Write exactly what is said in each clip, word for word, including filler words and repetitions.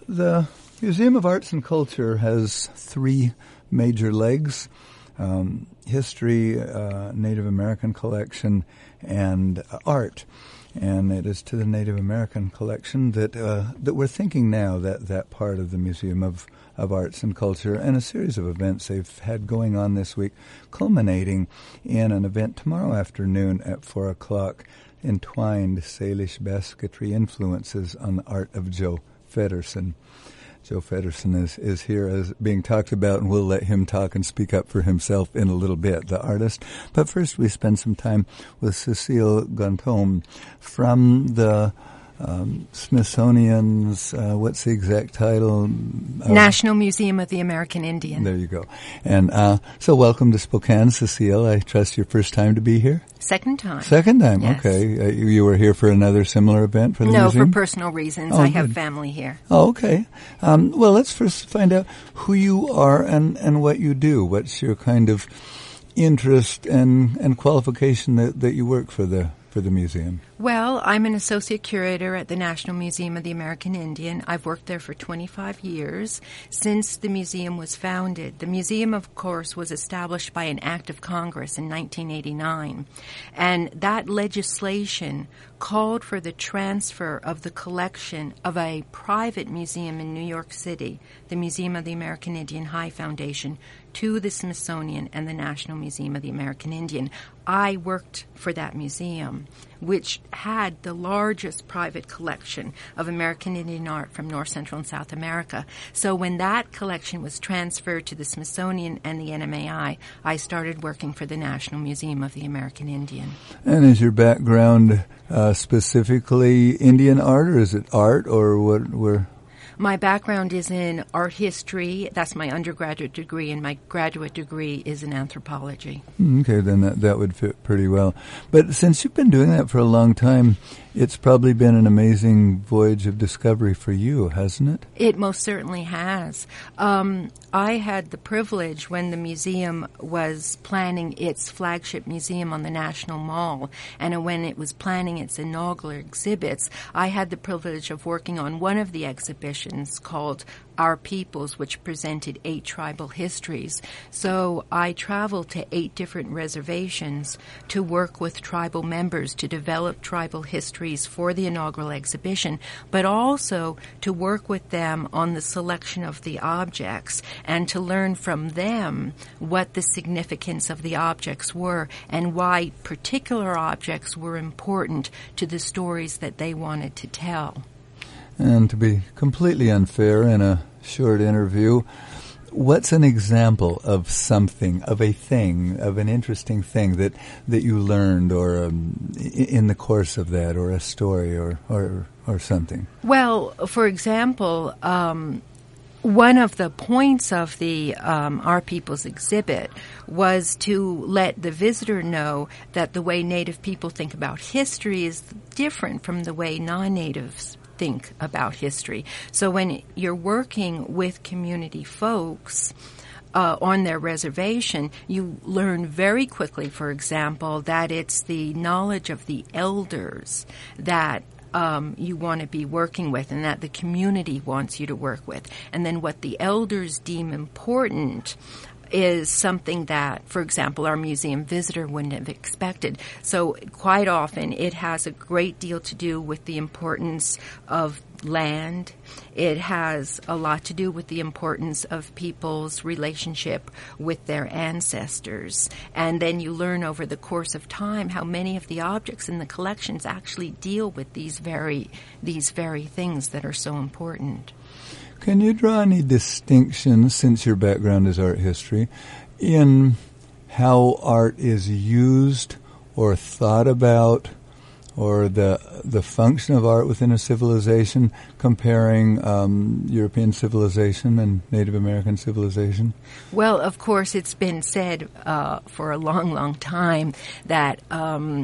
The Museum of Arts and Culture has three major legs: um, history, uh, Native American collection, and uh, art. And it is to the Native American collection that uh, that we're thinking now, that, that part of the Museum of, of Arts and Culture, and a series of events they've had going on this week, culminating in an event tomorrow afternoon at four o'clock, Entwined Salish Basketry Influences on the Art of Joe Feddersen. Joe Feddersen is, is here as being talked about, and we'll let him talk and speak up for himself in a little bit, the artist. But first we spend some time with Cecile Gontome from the um, Smithsonian's, uh, what's the exact title? Uh, National Museum of the American Indian. There you go. And uh, so welcome to Spokane, Cecile. I trust your first time to be here? Second time. Second time, yes. Okay. Uh, you, you were here for another similar event for the no, museum? No, for personal reasons. Oh, I have good. family here. Oh, okay. Um, well, let's first find out who you are and, and what you do. What's your kind of interest and, and qualification that, that you work for the for the museum? Well, I'm an associate curator at the National Museum of the American Indian. I've worked there for twenty-five years since the museum was founded. The museum, of course, was established by an act of Congress in nineteen eighty-nine. And that legislation called for the transfer of the collection of a private museum in New York City, the Museum of the American Indian High Foundation, to the Smithsonian and the National Museum of the American Indian. I worked for that museum, which had the largest private collection of American Indian art from North, Central, and South America. So when that collection was transferred to the Smithsonian and the N M A I, I started working for the National Museum of the American Indian. And is your background uh, specifically Indian art, or is it art, or what? Where? My background is in art history. That's my undergraduate degree, and my graduate degree is in anthropology. Okay, then that, that would fit pretty well. But since you've been doing that for a long time, it's probably been an amazing voyage of discovery for you, hasn't it? It most certainly has. Um, I had the privilege when the museum was planning its flagship museum on the National Mall, and when it was planning its inaugural exhibits, I had the privilege of working on one of the exhibitions called Our Peoples, which presented eight tribal histories. So I traveled to eight different reservations to work with tribal members to develop tribal histories for the inaugural exhibition, but also to work with them on the selection of the objects and to learn from them what the significance of the objects were and why particular objects were important to the stories that they wanted to tell. And to be completely unfair in a short interview, what's an example of something, of a thing, of an interesting thing that, that you learned or um, in the course of that, or a story or, or, or something? Well, for example, um, one of the points of the um, Our Peoples exhibit was to let the visitor know that the way Native people think about history is different from the way non-Natives think about history. So when you're working with community folks uh, on their reservation, you learn very quickly, for example, that it's the knowledge of the elders that Um, you want to be working with and that the community wants you to work with. And then what the elders deem important is something that, for example, our museum visitor wouldn't have expected. So quite often it has a great deal to do with the importance of land. It has a lot to do with the importance of people's relationship with their ancestors. And then you learn over the course of time how many of the objects in the collections actually deal with these very, these very things that are so important. Can you draw any distinctions, since your background is art history, in how art is used or thought about, or the the function of art within a civilization, comparing um, European civilization and Native American civilization? Well, of course, it's been said uh, for a long, long time that um,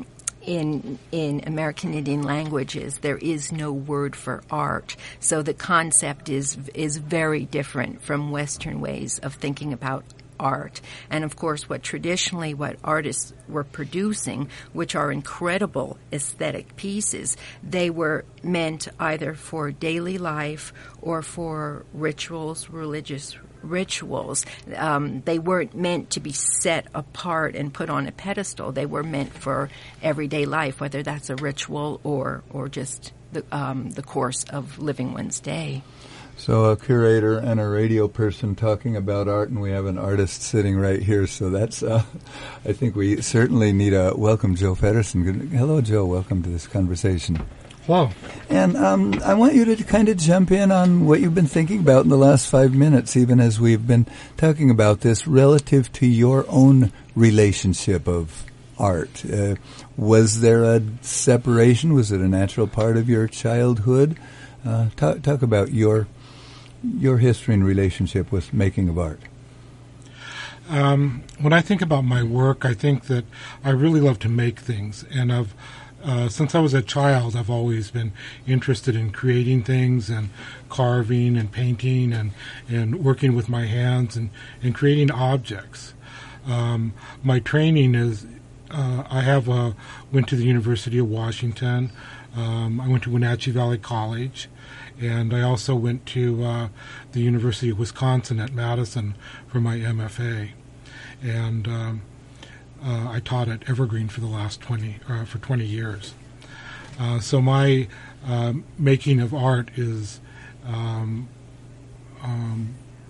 in in American Indian languages there is no word for art. So the concept is is very different from Western ways of thinking about art. And of course, what traditionally what artists were producing, which are incredible aesthetic pieces, they were meant either for daily life or for rituals, religious rituals. Um, they weren't meant to be set apart and put on a pedestal. They were meant for everyday life, whether that's a ritual or or just the um, the course of living one's day. So a curator and a radio person talking about art, and we have an artist sitting right here. So that's, uh, I think we certainly need a welcome Joe Feddersen. Good, hello, Joe. Welcome to this conversation. Hello. And um, I want you to kind of jump in on what you've been thinking about in the last five minutes, even as we've been talking about this, relative to your own relationship of art. Uh, was there a separation? Was it a natural part of your childhood? Uh, talk, talk about your your history and relationship with making of art. Um, when I think about my work, I think that I really love to make things, and I've Uh, since I was a child, I've always been interested in creating things and carving and painting and, and working with my hands and, and creating objects. Um, my training is, uh, I have a, went to the University of Washington. Um, I went to Wenatchee Valley College, and I also went to uh, the University of Wisconsin at Madison for my M F A. And um, Uh, I taught at Evergreen for the last twenty, uh, for twenty years. Uh, so my uh, making of art is, um, um,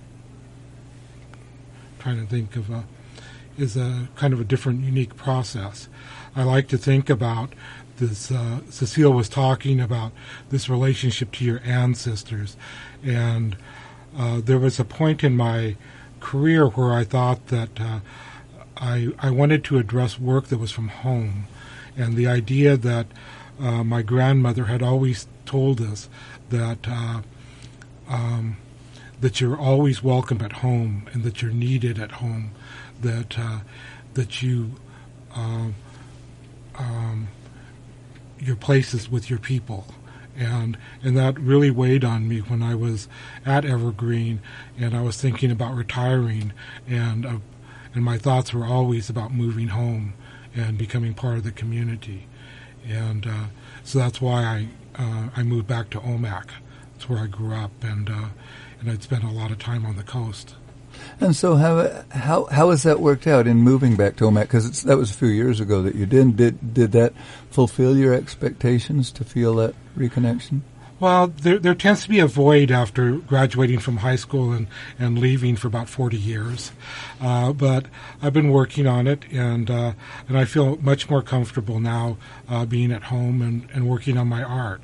trying to think of a, is a kind of a different, unique process. I like to think about this. Uh, Cecile was talking about this relationship to your ancestors, and uh, there was a point in my career where I thought that. Uh, I, I wanted to address work that was from home, and the idea that uh, my grandmother had always told us that uh, um, that you're always welcome at home and that you're needed at home, that uh, that you uh, um, your place is with your people, and and that really weighed on me when I was at Evergreen, and I was thinking about retiring, and uh, And my thoughts were always about moving home and becoming part of the community. And uh, so that's why I uh, I moved back to Omak. That's where I grew up, and uh, and I'd spent a lot of time on the coast. And so how how how has that worked out in moving back to Omak? Because that was a few years ago that you did. Did did that fulfill your expectations to feel that reconnection? Well, there there tends to be a void after graduating from high school and, and leaving for about forty years. Uh, but I've been working on it, and uh, and I feel much more comfortable now uh, being at home and, and working on my art.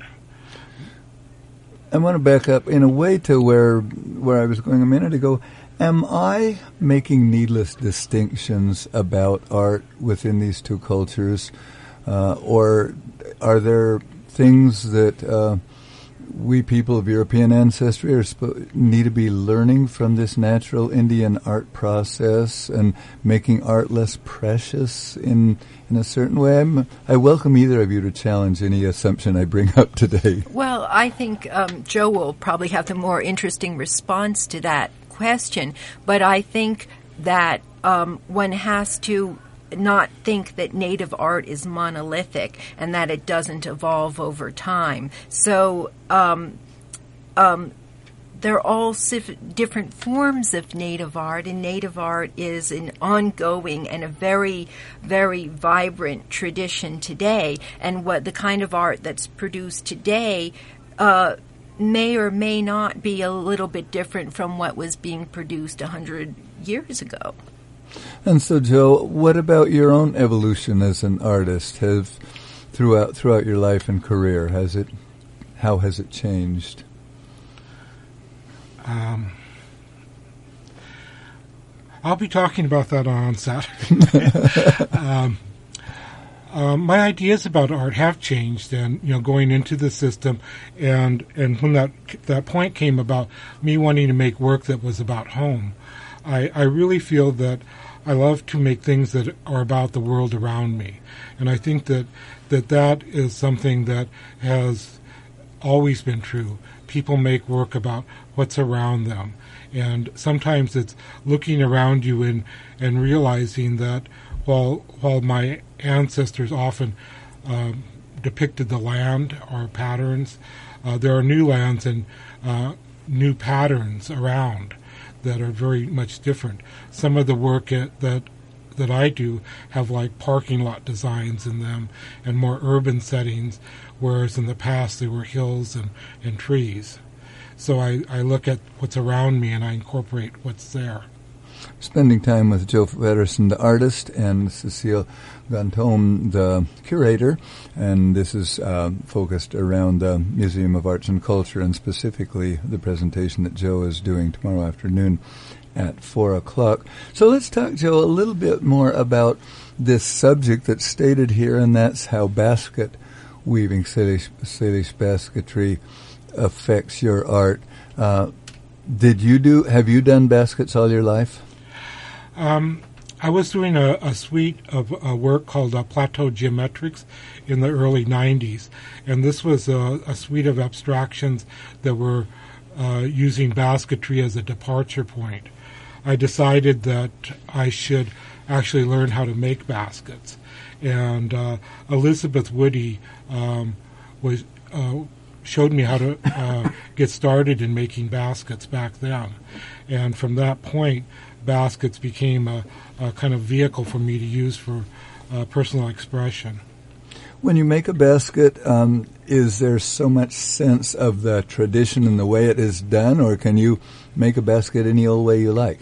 I want to back up in a way to where where I was going a minute ago. Am I making needless distinctions about art within these two cultures? Uh, or are there things that... Uh, we people of European ancestry are sp- need to be learning from this natural Indian art process and making art less precious in in a certain way? I'm, I welcome either of you to challenge any assumption I bring up today. Well, I think um, Joe will probably have the more interesting response to that question, but I think that um, one has to not think that native art is monolithic and that it doesn't evolve over time. So um, um, they're all sif- different forms of native art, and native art is an ongoing and a very, very vibrant tradition today. And what the kind of art that's produced today uh, may or may not be a little bit different from what was being produced a hundred years ago. And so, Joe, what about your own evolution as an artist? Have throughout throughout your life and career, has it? How has it changed? Um, I'll be talking about that on Saturday. um, um, my ideas about art have changed, and you know, going into the system, and and when that that point came about me wanting to make work that was about home, I, I really feel that I love to make things that are about the world around me. And I think that that, that is something that has always been true. people make work about what's around them. And sometimes it's looking around you and, and realizing that while while my ancestors often um, depicted the land or patterns, uh, there are new lands and uh, new patterns around that are very much different. Some of the work at, that that I do have like parking lot designs in them and more urban settings, whereas in the past they were hills and, and trees. So I, I look at what's around me and I incorporate what's there. Spending time with Joe Feddersen, the artist, and Cecile Ganteaume, the curator, and this is uh, focused around the Museum of Arts and Culture, and specifically the presentation that Joe is doing tomorrow afternoon at four o'clock. So let's talk, Joe, a little bit more about this subject that's stated here, and that's how basket weaving, Salish, Salish basketry, affects your art. Uh, did you do, have you done baskets all your life? Um, I was doing a, a suite of uh, work called uh, Plateau Geometrics in the early nineties, and this was a, a suite of abstractions that were uh, using basketry as a departure point. I decided that I should actually learn how to make baskets, and uh, Elizabeth Woody um, was uh, showed me how to uh, get started in making baskets back then, and from that point, baskets became a, a kind of vehicle for me to use for uh, personal expression. When you make a basket, um, is there so much sense of the tradition and the way it is done, or can you make a basket any old way you like?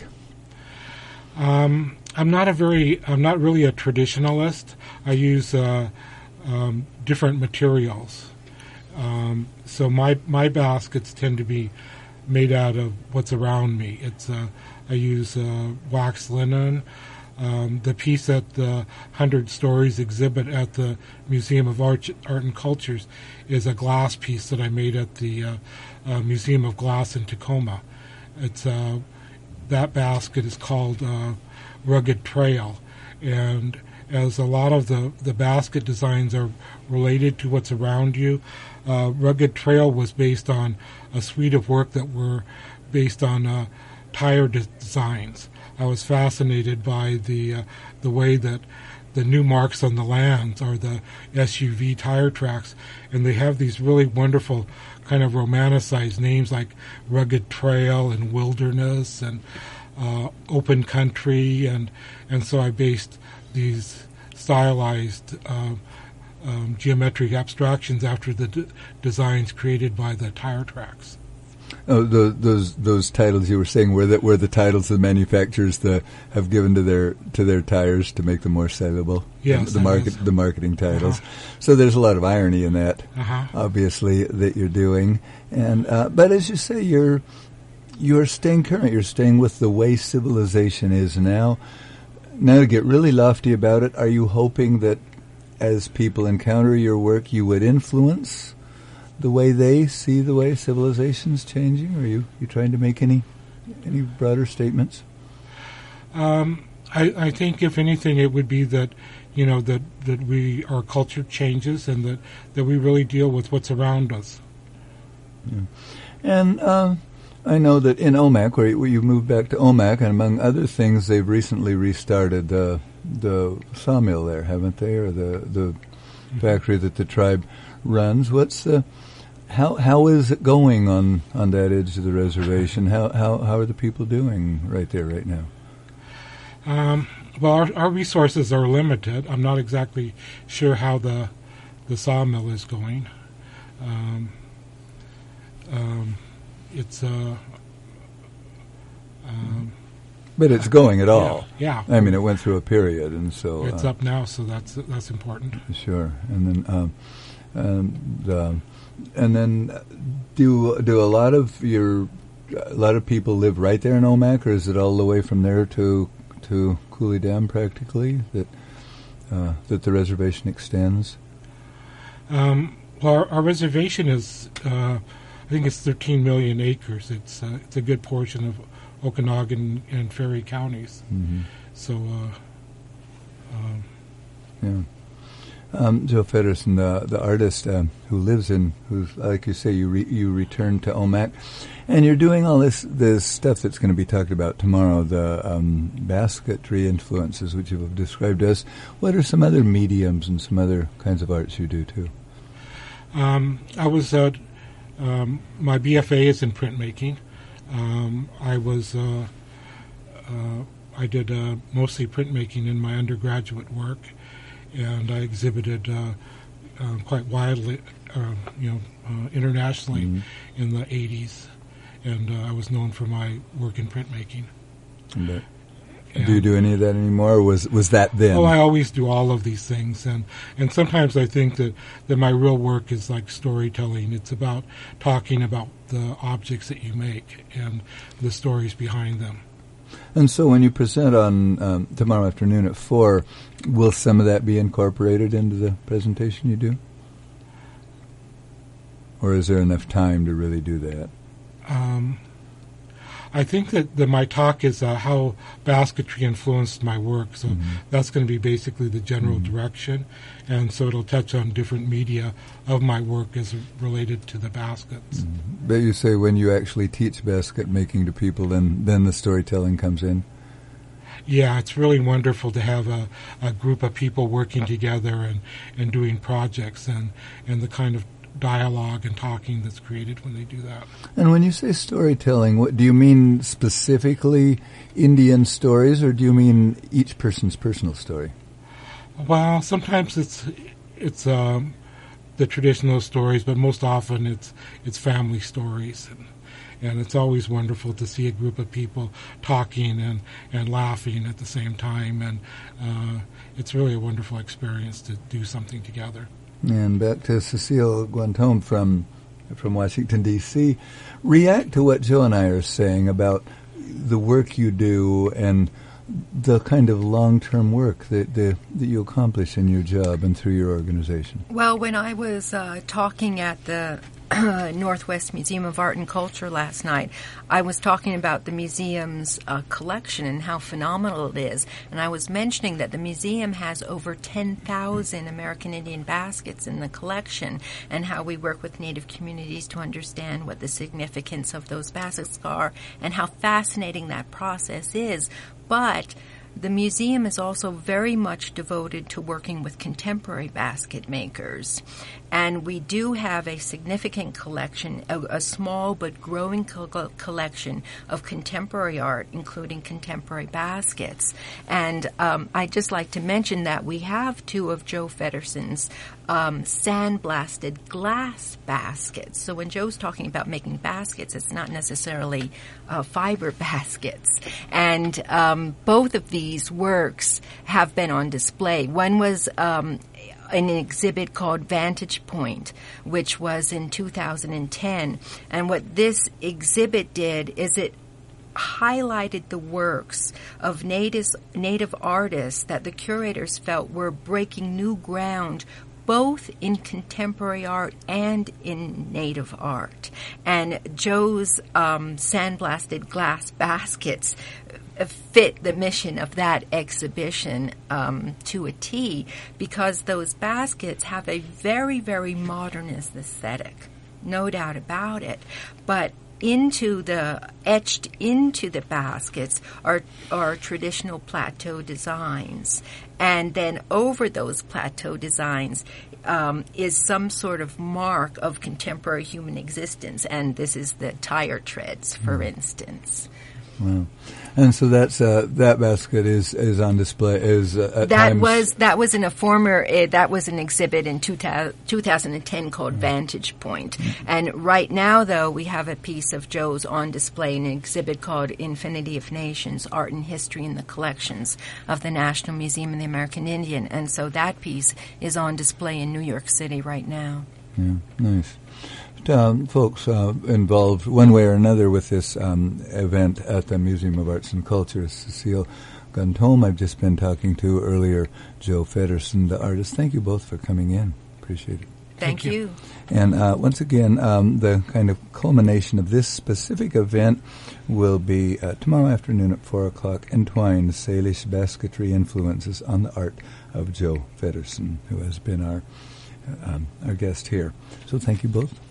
Um, I'm not a very, I'm not really a traditionalist. I use uh, um, different materials. Um, so my my baskets tend to be made out of what's around me. It's uh, I use uh, wax linen. Um, the piece at the Hundred Stories exhibit at the Museum of Art, Art and Cultures is a glass piece that I made at the uh, uh, Museum of Glass in Tacoma. It's uh, that basket is called uh, Rugged Trail, and as a lot of the, the basket designs are related to what's around you, uh, Rugged Trail was based on a suite of work that were based on uh, tire de- designs. I was fascinated by the uh, the way that the new marks on the lands are the S U V tire tracks, and they have these really wonderful kind of romanticized names like Rugged Trail and Wilderness and uh, Open Country, and and so I based these stylized uh, um, geometric abstractions after the d- designs created by the tire tracks. Oh, the, those those titles you were saying were that were the titles the manufacturers the, have given to their to their tires to make them more saleable. Yes, the, the market is. the marketing titles. Uh-huh. So there's a lot of irony in that, uh-huh. obviously, that you're doing. And uh, but as you say, you're you're staying current. You're staying with the way civilization is now. Now, to get really lofty about it, are you hoping that as people encounter your work, you would influence the way they see the way civilization's changing? Are you, you trying to make any any broader statements? Um, I, I think, if anything, it would be that, you know, that, that we our culture changes and that, that we really deal with what's around us. Yeah. And uh, I know that in Omak, where you, where you moved back to Omak, and among other things, they've recently restarted the the sawmill there, haven't they, or the the mm-hmm. factory that the tribe runs. What's the How how is it going on, on that edge of the reservation? How how how are the people doing right there right now? Um, well, our, our resources are limited. I'm not exactly sure how the the sawmill is going. Um, um, it's uh, um, but it's going at all. Yeah, yeah. I mean, it went through a period, and so it's uh, up now. So that's that's important. Sure, and then um, and. Uh, And then, do do a lot of your a lot of people live right there in Omak, or is it all the way from there to to Cooley Dam practically that uh, that the reservation extends? Um, well, our, our reservation is uh, I think it's thirteen million acres. It's uh, it's a good portion of Okanagan and Ferry counties. Mm-hmm. So, uh, um, yeah. Um, Joe Feddersen, the the artist uh, who lives in, who's like you say, you re, you returned to O M A C, and you're doing all this this stuff that's going to be talked about tomorrow. The um, basketry influences, which you've described to us. What are some other mediums and some other kinds of arts you do too? Um, I was uh, um, my B F A is in printmaking. Um, I was uh, uh, I did uh, mostly printmaking in my undergraduate work. And I exhibited uh, uh, quite widely, uh, you know, uh, internationally mm-hmm. in the eighties, and uh, I was known for my work in printmaking. Do you do any of that anymore, or was was that then? Oh, I always do all of these things, and, and sometimes I think that, that my real work is like storytelling. It's about talking about the objects that you make and the stories behind them. And so when you present on um, tomorrow afternoon at four, will some of that be incorporated into the presentation you do? Or is there enough time to really do that? Um, I think that, that my talk is uh, how basketry influenced my work. So mm-hmm. that's going to be basically the general mm-hmm. direction. And so it'll touch on different media of my work as related to the baskets. Mm-hmm. But you say when you actually teach basket making to people, then, then the storytelling comes in? Yeah, it's really wonderful to have a, a group of people working together and, and doing projects and, and the kind of dialogue and talking that's created when they do that. And when you say storytelling, what do you mean specifically Indian stories, or do you mean each person's personal story? Well, sometimes it's it's um, the traditional stories, but most often it's it's family stories, and, and it's always wonderful to see a group of people talking and, and laughing at the same time, and uh, it's really a wonderful experience to do something together. And back to Cecile Guantome from from Washington, D C React to what Joe and I are saying about the work you do and the kind of long-term work that, the, that you accomplish in your job and through your organization. Well, when I was uh, talking at the Northwest Museum of Art and Culture last night, I was talking about the museum's uh, collection and how phenomenal it is. And I was mentioning that the museum has over ten thousand American Indian baskets in the collection, and how we work with Native communities to understand what the significance of those baskets are and how fascinating that process is. But the museum is also very much devoted to working with contemporary basket makers. And we do have a significant collection, a, a small but growing co- collection of contemporary art, including contemporary baskets. And um, I'd just like to mention that we have two of Joe Feddersen's um, sandblasted glass baskets. So when Joe's talking about making baskets, it's not necessarily uh, fiber baskets. And um, both of these works have been on display. One was um, in an exhibit called Vantage Point, which was in two thousand ten. And what this exhibit did is it highlighted the works of native, native artists that the curators felt were breaking new ground both in contemporary art and in native art. And Joe's um, sandblasted glass baskets fit the mission of that exhibition um, to a T, because those baskets have a very, very modernist aesthetic, no doubt about it. But into the etched into the baskets are are traditional plateau designs, and then over those plateau designs um, is some sort of mark of contemporary human existence, and this is the tire treads, for mm. instance. Wow. And so that's uh, that basket is, is on display. Is uh, at that times was that was in a former uh, that was an exhibit in two thousand ten called mm-hmm. Vantage Point. Mm-hmm. And right now, though, we have a piece of Joe's on display in an exhibit called Infinity of Nations: Art and History in the Collections of the National Museum of the American Indian. And so that piece is on display in New York City right now. Yeah, nice. Um, folks uh, involved one way or another with this um, event at the Museum of Arts and Culture. Cecile Guantome, I've just been talking to earlier, Joe Feddersen, the artist. Thank you both for coming in. Appreciate it. Thank, Thank you. you. And uh, once again, um, the kind of culmination of this specific event will be uh, tomorrow afternoon at four o'clock, Entwined Salish Basketry Influences on the Art of Joe Feddersen, who has been our, um, our guest here. So thank you both.